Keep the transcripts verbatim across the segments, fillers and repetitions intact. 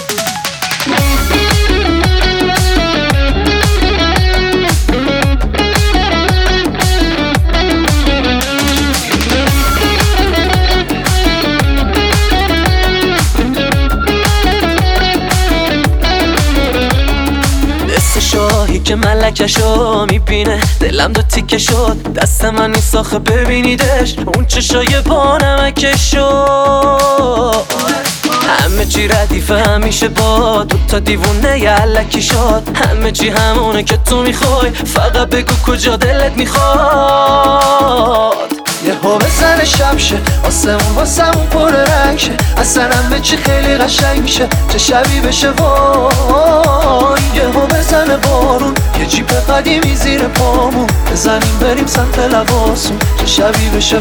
شاهی که ملکشو میبینه دلم دو تیکه شد، دست من نیست آخه ببینیدش، اون چشای بانمکشو. همه چی ردیفه همیشه با دوتا دیوونه یلکی شد، همه چی همونه که تو میخوای، فقط بگو کجا دلت میخواد. یه ها بزن شب شه، آسمون واسمون پر رنگ شه، اصلا همه چی خیلی قشنگ شه، چه شبی بشه وای. یه ها بزن بارون، یه جیپ قدیمی زیر پامون، بزنیم بریم سمت لباسون، چه شبی بشه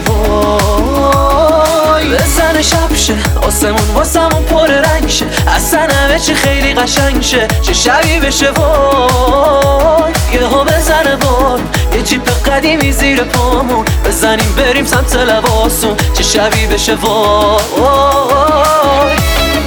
وای. بزن شب شه، آسمون واسمون پر رنگ شه، اصلا همه چی خیلی قشنگ شه، چه شبی بشه وای. یه ها بزن بارون، یه جیپ قدیمی زیر پامون، بزنیم بریم سمت لباسون، چه شبی بشه وای.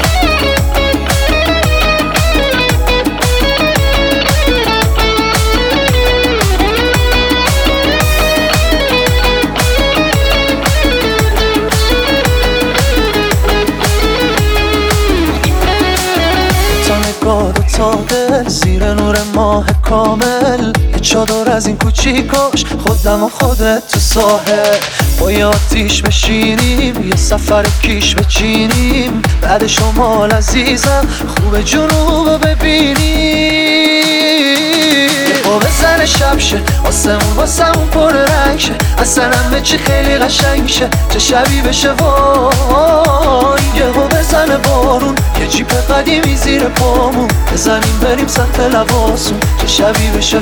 گاد و تاده زیر نور ماه کامل، یه چادر از این کوچیکاش خودم و خودت تو ساحل، با یه آتیش بشینیم، یه سفر کیش بچینیم، بعد شمال عزیزم خوب جنوب ببینیم. با بزن شب شه، آسمون واسمون پر رنگ شه، اصلا همه چی خیلی قشنگ شه، چه شبی بشه وای. یه ها بزن بارون، یه جیپ قدیمی زیر پامون، بزنیم بریم سمت لباسون، چه شبی بشه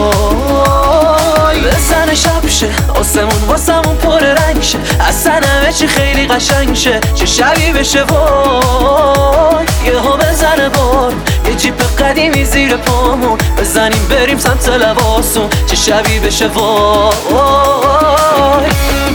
وای. بزن شب شه، آسمون واسمون پر رنگ شه، اصلا همه چی خیلی قشنگ شه، چه شبی بشه وای. یه ها بزن بار، یه جیپ قدیمی زیر پامون، بزنیم بریم سمت لباسون، چه شبی بشه وای.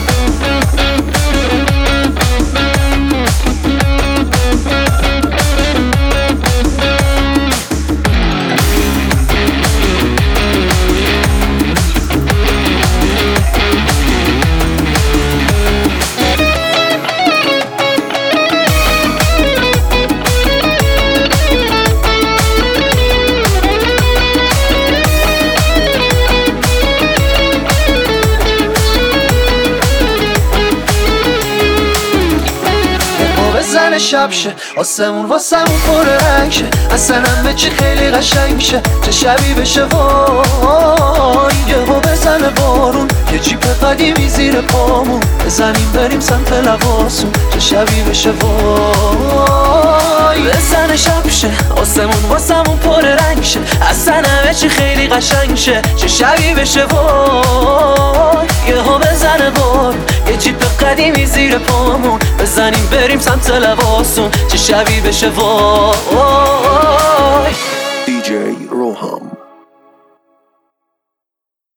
بزن شب شه، آسمون واسمون پر رنگ شه، اصلا همه چی خیلی قشنگ شه، چه شبی بشه وای. یه ها بزن بارون، یه جیپ قدیمی زیر پامون، بزنیم بریم سمت لباسون، چه شبی بشه وای. بزن شب شه، آسمون واسمون پر رنگ شه، اصلا همه چی خیلی قشنگ شه، چه شبی بشه وای. یه ها بزن بار، یه جیپ قدیمی زیر پامون، بزنیم بریم سمت لباسون، چه شبی بشه وای. دی جی روحم.